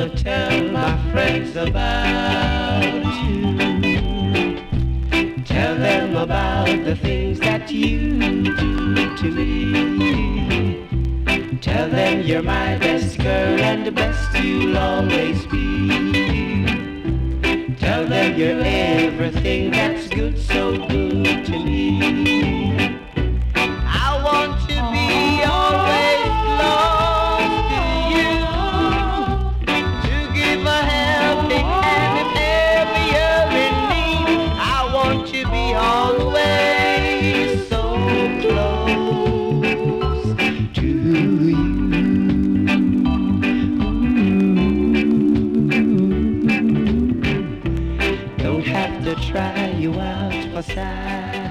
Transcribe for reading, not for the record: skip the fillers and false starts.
tell my friends about you. Tell them about the things that you do to me. Tell them you're my best girl and the best you'll always be. Tell them you're everything that's good, so good to me. I want to be always close to you, to give a helping hand if ever you're in need. I want to be always so close to you. Don't have to try you out for size.